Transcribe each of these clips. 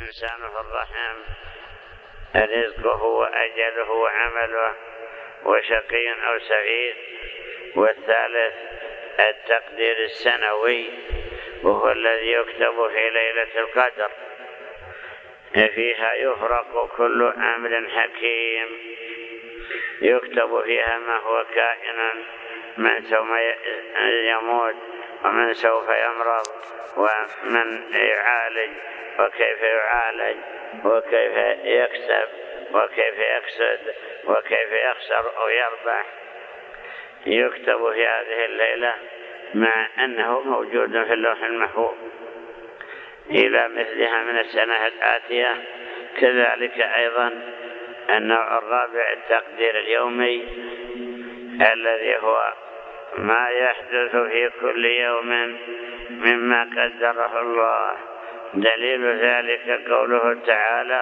الإنسان في الرحم رزقه وأجله وعمله وشقي أو سعيد. والثالث التقدير السنوي، وهو الذي يكتب في ليلة القدر، فيها يفرق كل أمر حكيم، يكتب فيها ما هو كائن، من سوف يموت ومن سوف يمرض ومن يعالج وكيف يعالج وكيف يكسب وكيف يكسد وكيف يخسر أو يربح، يكتب في هذه الليلة مع أنه موجود في اللوح المحفوظ إلى مثلها من السنة الآتية. كذلك أيضا النوع الرابع التقدير اليومي، الذي هو ما يحدث في كل يوم مما قدره الله. دليل ذلك قوله تعالى: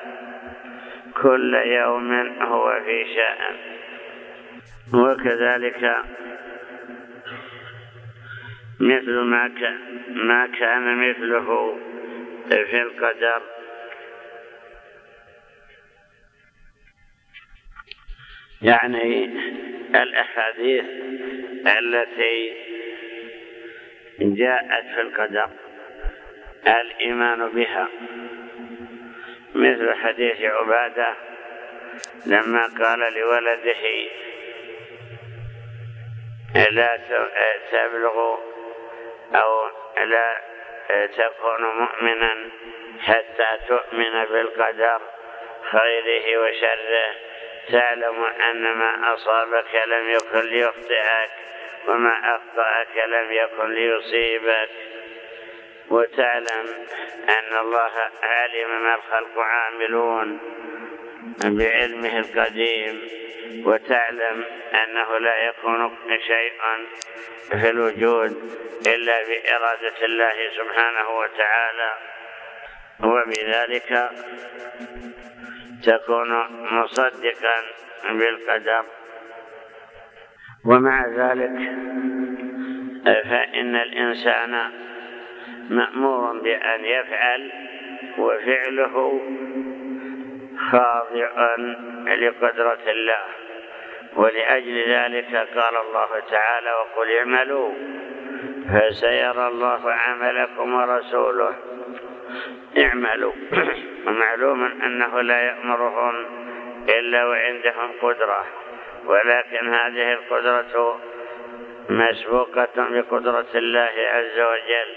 كل يوم هو في شأن. وكذلك مثل ما كان مثله في القدر، يعني الأحاديث التي جاءت في القدر الإيمان بها، مثل حديث عبادة لما قال لولده: لا تبلغ أو لا تكون مؤمنا حتى تؤمن بالقدر خيره وشره، تعلم أن ما أصابك لم يكن ليخطئك وما أخطأك لم يكن ليصيبك، وتعلم أن الله علم ما الخلق عاملون بعلمه القديم، وتعلم أنه لا يكون شيء في الوجود إلا بإرادة الله سبحانه وتعالى، وبذلك تكون مصدقا بالقدر. ومع ذلك فإن الإنسان مأمور بأن يفعل، وفعله خاضع لقدرة الله. ولأجل ذلك قال الله تعالى: وقل اعملوا فسيرى الله عملكم ورسوله. اعملوا، ومعلوم أنه لا يأمرهم إلا وعندهم قدرة، ولكن هذه القدرة مسبوقة بقدرة الله عز وجل.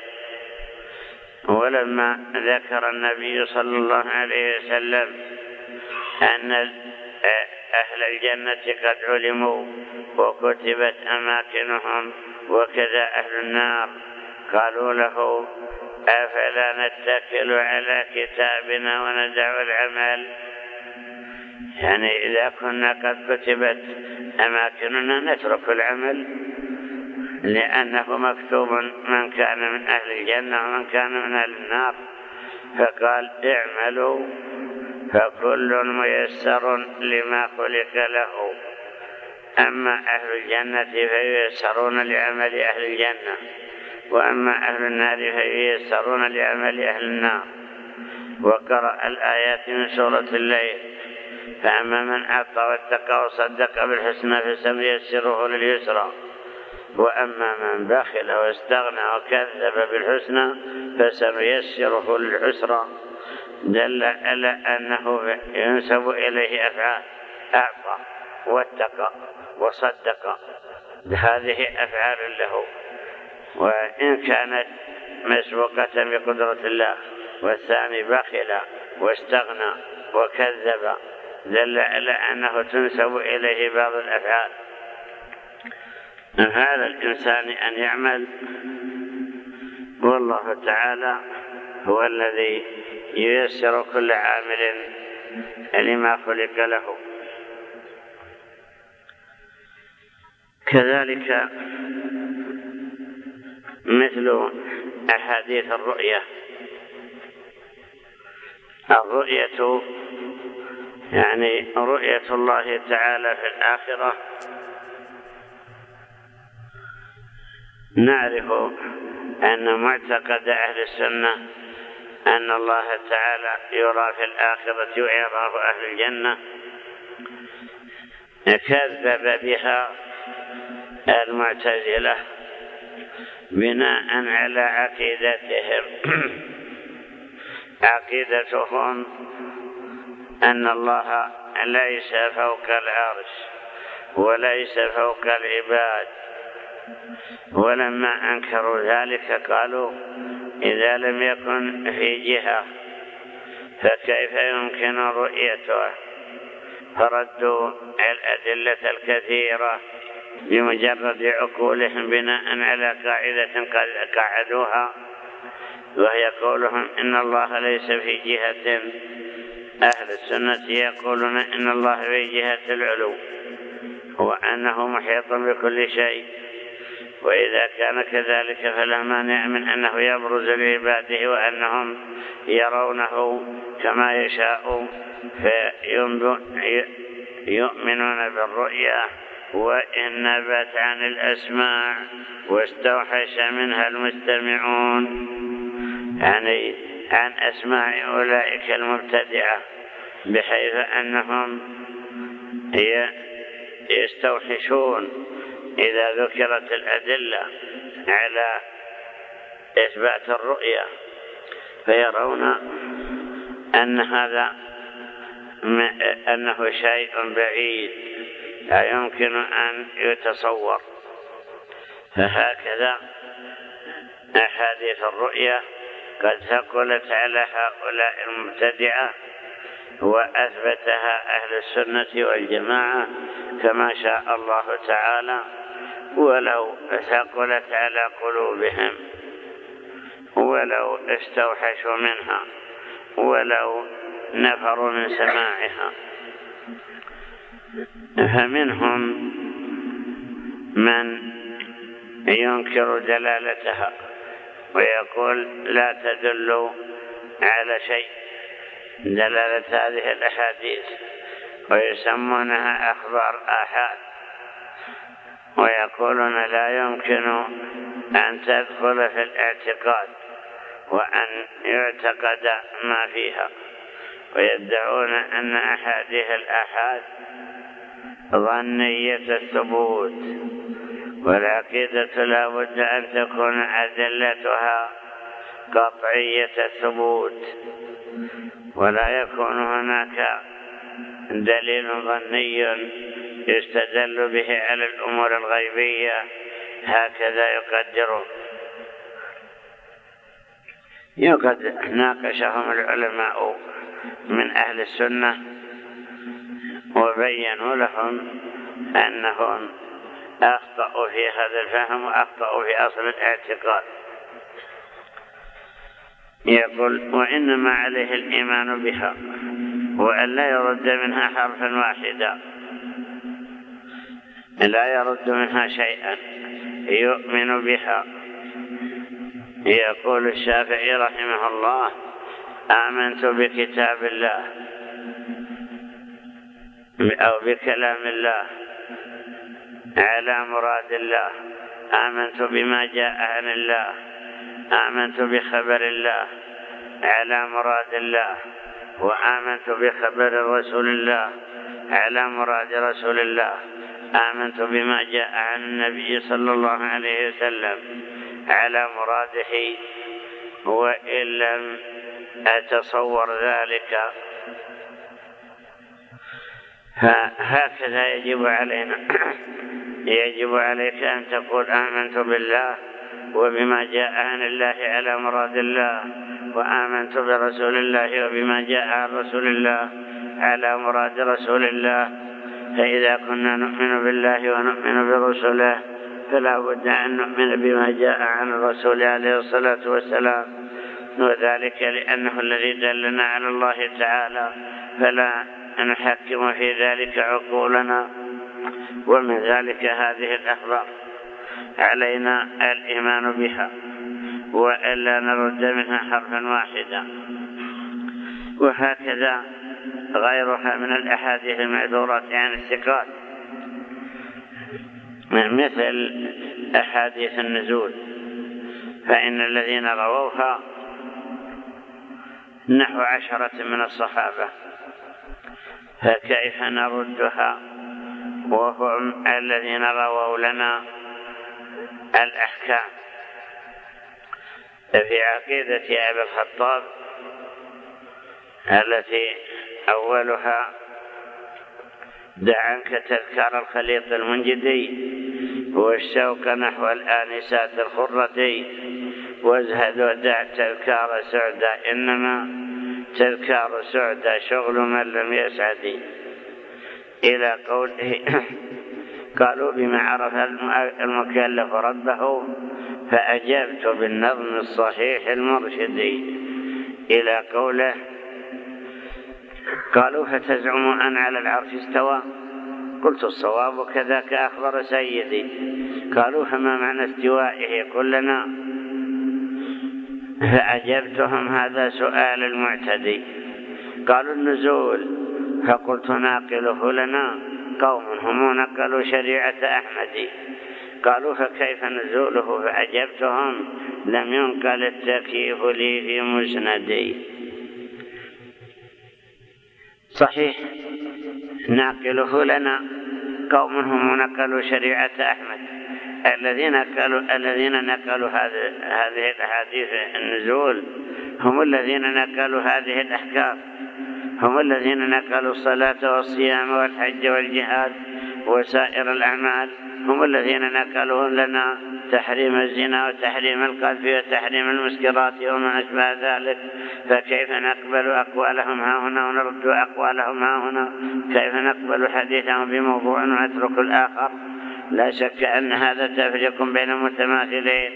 ولما ذكر النبي صلى الله عليه وسلم أن أهل الجنة قد علموا وكتبت أماكنهم وكذا أهل النار، قالوا له: أفلا نتكل على كتابنا وندع العمل؟ يعني إذا كنا قد كتبت أماكننا نترك العمل، لأنه مكتوب من كان من أهل الجنة ومن كان من أهل النار. فقال: اعملوا فكل ميسر لما خلق له. أما أهل الجنة فييسرون لعمل أهل الجنة، وأما أهل النار فييسرون لعمل أهل النار. وقرأ الآيات من سورة الليل: فأما من أعطى واتقى وصدق بالحسنى فسنيسره لليسرى، وأما من بخل واستغنى وكذب بالحسنى فسنيسره للعسرى. دل على أنه ينسب إليه أفعال: أعطى واتقى وصدق، هذه أفعال له، وإن كانت مسبوقة بقدرة الله. والثاني بخل واستغنى وكذب، دل على أنه تنسب إليه بعض الأفعال. على الإنسان أن يعمل، والله تعالى هو الذي ييسر كل عامل لما خلق له. كذلك مثل أحاديث الرؤية يعني رؤية الله تعالى في الآخرة. نعرف أن معتقد أهل السنة أن الله تعالى يرى في الآخرة ويراه أهل الجنة كذب بها المعتزلة بناء على عقيدتهم. عقيدتهم أن الله ليس فوق العرش وليس فوق العباد، ولما أنكروا ذلك قالوا إذا لم يكن في جهة فكيف يمكن رؤيته؟ فردوا الأدلة الكثيرة بمجرد عقولهم بناء على قاعدة قد قعدوها، وهي قولهم إن الله ليس في جهة. أهل السنة يقولون إن الله في جهة العلو وأنه محيط بكل شيء، وإذا كان كذلك فلا مانع من أنه يبرز لعباده وأنهم يرونه كما يشاء فيؤمنون بالرؤيا. وإن نبت عن الأسماع واستوحش منها المستمعون، يعني عن أسماع أولئك المبتدعة، بحيث أنهم يستوحشون إذا ذكرت الأدلة على إثبات الرؤيا، فيرون أن هذا أنه شيء بعيد لا يمكن أن يتصور. فهكذا أحاديث الرؤيا قد ثقلت على هؤلاء المبتدعة وأثبتها أهل السنة والجماعة كما شاء الله تعالى، ولو ثقلت على قلوبهم ولو استوحشوا منها ولو نفروا من سماعها. فمنهم من ينكر دلالتها ويقول لا تدل على شيء دلالة هذه الأحاديث، ويسمونها أخبار آحاد، ويقولون لا يمكن أن تدخل في الاعتقاد وأن يعتقد ما فيها، ويدعون أن أحاديث الآحاد ظنية الثبوت، والعقيدة لا بد أن تكون أدلتها قطعية الثبوت، ولا يكون هناك دليل ظني يستدل به على الأمور الغيبية، هكذا يقدرون. يقد ناقشهم العلماء من أهل السنة وبينوا لهم أنهم أخطأوا في هذا الفهم وأخطأوا في أصل الاعتقاد. يقول وإنما عليه الإيمان بها وأن لا يرد منها حرفا واحدا، لا يرد منها شيئا، يؤمن بها. يقول الشافعي رحمه الله آمنت بكتاب الله أو بكلام الله على مراد الله، آمنت بما جاء عن الله، آمنت بخبر الله على مراد الله، وآمنت بخبر رسول الله على مراد رسول الله، آمنت بما جاء عن النبي صلى الله عليه وسلم على مراده، وإن لم أتصور ذلك. فهكذا يجب علينا، يجب عليك أن تقول آمنت بالله وبما جاء عن الله على مراد الله، وآمنت برسول الله وبما جاء عن رسول الله على مراد رسول الله. فإذا كنا نؤمن بالله ونؤمن برسوله فلا بد أن نؤمن بما جاء عن الرسول عليه الصلاة والسلام، وذلك لأنه الذي دلنا على الله تعالى، فلا نحكم في ذلك عقولنا. ومن ذلك هذه الأخبار علينا الإيمان بها وألا نرد منها حرفا واحدا. وهكذا غيرها من الأحاديث المعذورة عن الثقات، مثل أحاديث النزول، فإن الذين رووها نحو 10 من الصحابة، فكيف نردها وهم الذين رووا لنا الأحكام؟ في عقيدة أبي الخطاب التي أولها: دع عنك تذكار الخليط المنجدي والشوق نحو الآنسات الخرتي، وازهد ودع تذكار سعدى، إنما تذكار سعدى شغل من لم يسعد، إلى قوله: قالوا بما عرف المكلف ربه فأجبت بالنظم الصحيح المرشدي، إلى قوله: قالوا فتزعم أن على العرش استوى، قلت الصواب كذاك أخبر سيدي. قالوا فما معنى استوائه قل لنا، فأجبتهم هذا سؤال المعتدي. قالوا النزول، فقلت ناقله لنا قوم هم نقلوا شريعة أحمد. قالوا فكيف نزوله، فأجبتهم لم ينقل التكييف لي في مسندي. صحيح ناقله لنا قوم هم نقلوا شريعة أحمد، الذين نقلوا هذه الأحاديث النزول هم الذين نقلوا هذه الأحكام، هم الذين نقلوا الصلاة والصيام والحج والجهاد وسائر الأعمال، هم الذين نقلوا لنا تحريم الزنا وتحريم القذف وتحريم المسكرات وما أشبه ذلك. فكيف نقبل أقوالهم ها هنا ونرد أقوالهم ها هنا؟ كيف نقبل حديثهم بموضوع ونترك الآخر؟ لا شك أن هذا تفريق بين المتماثلين،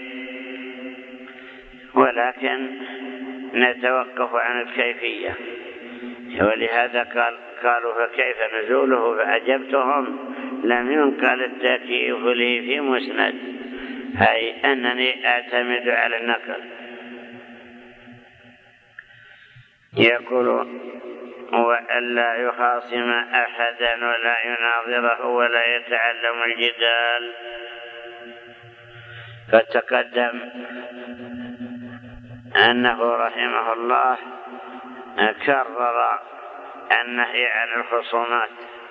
ولكن نتوقف عن الكيفية. ولهذا قالوا فكيف نزوله، فأجبتهم لم ينقل التكييف لي في مسند، أي أنني أعتمد على النقل. يقول: وألا يخاصم أحدا ولا يناظره ولا يتعلم الجدال. فتقدم أنه رحمه الله كرر النهي عن الخصومات،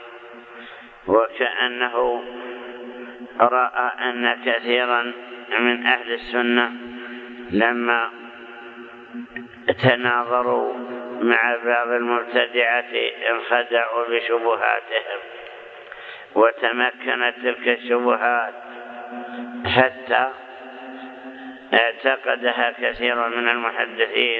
وكأنه رأى أن كثيرا من أهل السنة لما تناظروا مع بعض المبتدعة انخدعوا بشبهاتهم، وتمكنت تلك الشبهات حتى اعتقدها كثير من المحدثين.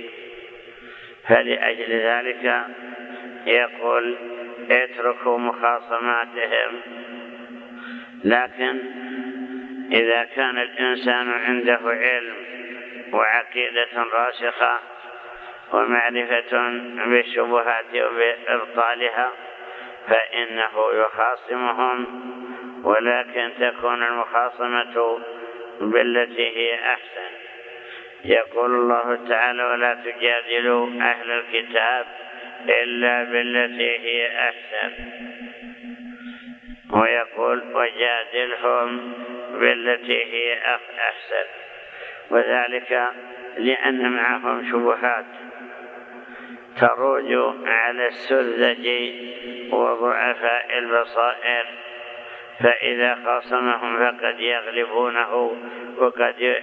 فلأجل ذلك يقول: اتركوا مخاصماتهم. لكن إذا كان الإنسان عنده علم وعقيدة راسخة ومعرفة بالشبهات وبإبطالها فإنه يخاصمهم، ولكن تكون المخاصمة بالتي هي أحسن. يقول الله تعالى: ولا تجادلوا أهل الكتاب إلا بالتي هي أحسن. ويقول: وجادلهم بالتي هي أحسن، وذلك لأن معهم شبهات تروج على السذج وضعفاء البصائر، فإذا خاصمهم فقد يغلبونه وقد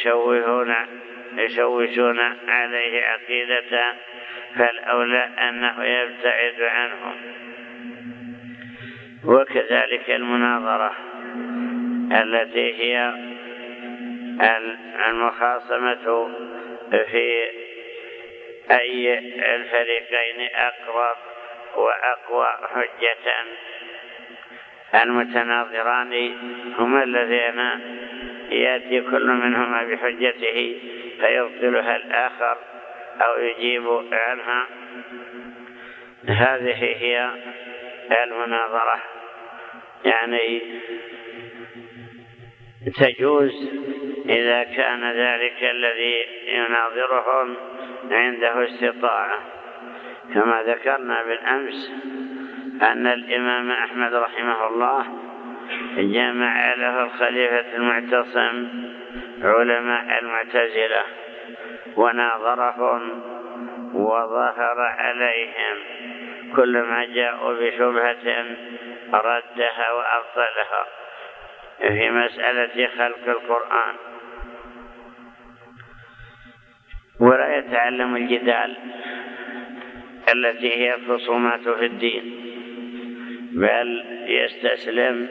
يشوشون عليه عقيدته، فالأولى أنه يبتعد عنهم. وكذلك المناظرة التي هي المخاصمة في أي الفريقين أقرب وأقوى حجة. المتناظران هما الذين يأتي كل منهما بحجته فيبطلها الآخر أو يجيب عنها. هذه هي المناظرة، يعني تجوز إذا كان ذلك الذي يناظرهم عنده استطاعة، كما ذكرنا بالأمس أن الإمام أحمد رحمه الله جمع له الخليفة المعتصم علماء المعتزلة وناظرهم وظهر عليهم كل ما جاءوا بشبهة ردها وأبطلها في مسألة خلق القرآن. ولا يتعلم الجدال التي هي الخصومات في الدين، بل يستسلم.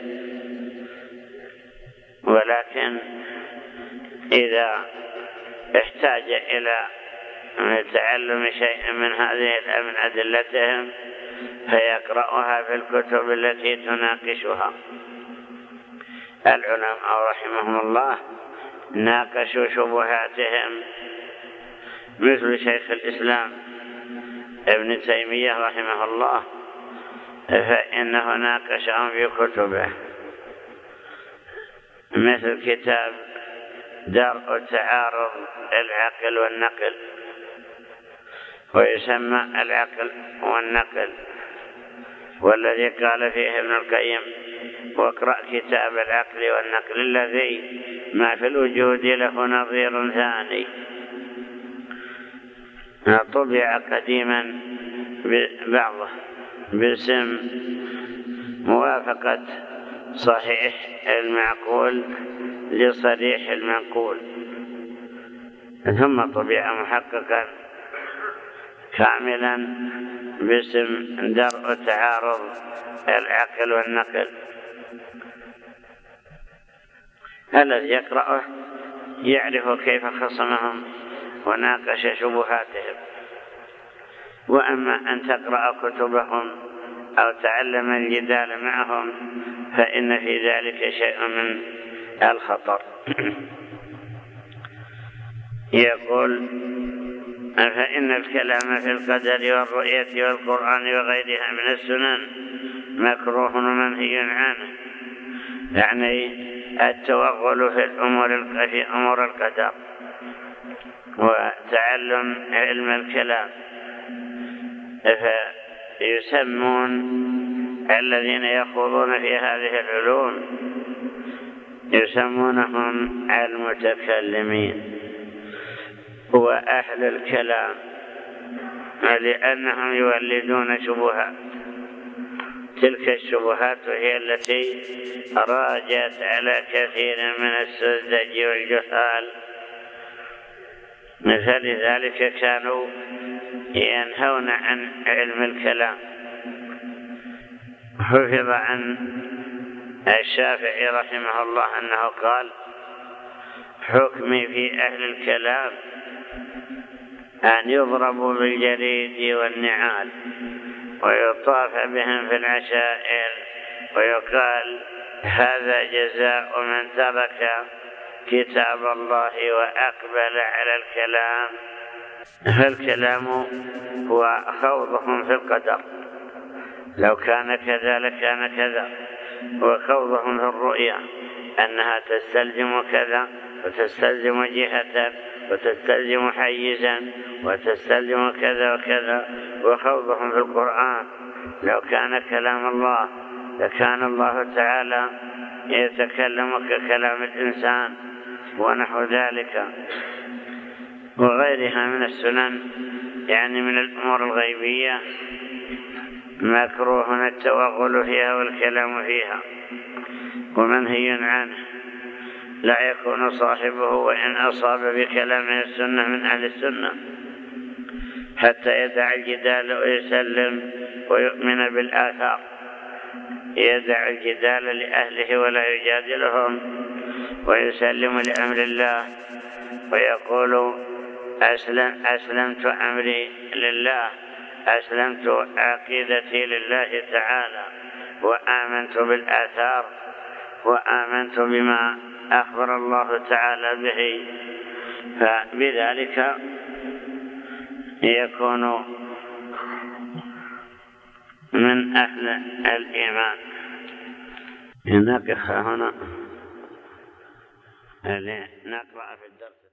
ولكن إذا احتاج إلى تعلم شيء من من أدلتهم فيقرأها في الكتب التي تناقشها. العلماء رحمهم الله ناقشوا شبهاتهم، مثل شيخ الإسلام ابن تيمية رحمه الله، فإنه ناقشهم في كتبه، مثل كتاب درء تعارض العقل والنقل، ويسمى العقل والنقل، والذي قال فيه ابن القيم: واقرأ كتاب العقل والنقل الذي ما في الوجود له نظير ثاني. طبع قديما بعضه باسم موافقة صحيح المعقول لصريح المنقول، ثم طبع محققا كاملا باسم درء تعارض العقل والنقل. الذي يقرأه يعرف كيف خصمهم وناقش شبهاتهم. وأما أن تقرأ كتبهم أو تعلم الجدال معهم فإن في ذلك شيء من الخطر. يقول: فإن الكلام في القدر والرؤية والقرآن وغيرها من السنن مكروه ومنهي عنه، يعني التوغل في أمور القدر وتعلم علم الكلام. فيسمون الذين يخوضون في هذه العلوم يسمونهم المتكلمين وأهل الكلام، لأنهم يولدون شبهات. تلك الشبهات هي التي راجت على كثير من السذج والجهال، فلذلك كانوا ينهون عن علم الكلام. حفظ عن الشافعي رحمه الله أنه قال: حكمي في أهل الكلام أن يضربوا بالجريد والنعال ويطاف بهم في العشائر، ويقال: هذا جزاء من ترك كتاب الله وأقبل على الكلام. فالكلام هو خوضهم في القدر، لو كان كذا لكان كذا، وخوضهم في الرؤيا أنها تستلزم كذا وتستلزم جهة وتستلزم حيزا وتستلزم كذا وكذا، وخوضهم في القرآن لو كان كلام الله لكان الله تعالى يتكلم ككلام الإنسان ونحو ذلك، وغيرها من السنن، يعني من الأمور الغيبية، مكروه التوغل فيها والكلام فيها ومنهي عنه. لا يكون صاحبه وإن أصاب بكلام السنة من أهل السنة حتى يدع الجدال ويسلم ويؤمن بالآثار، يدع الجدال لأهله ولا يجادلهم ويسلم لأمر الله ويقول: أسلمت أمري لله، أسلمت عقيدتي لله تعالى، وآمنت بالآثار، وآمنت بما أخبر الله تعالى به. فبذلك يكون من أهل الإيمان. نقف هنا نقرأ في الدرس.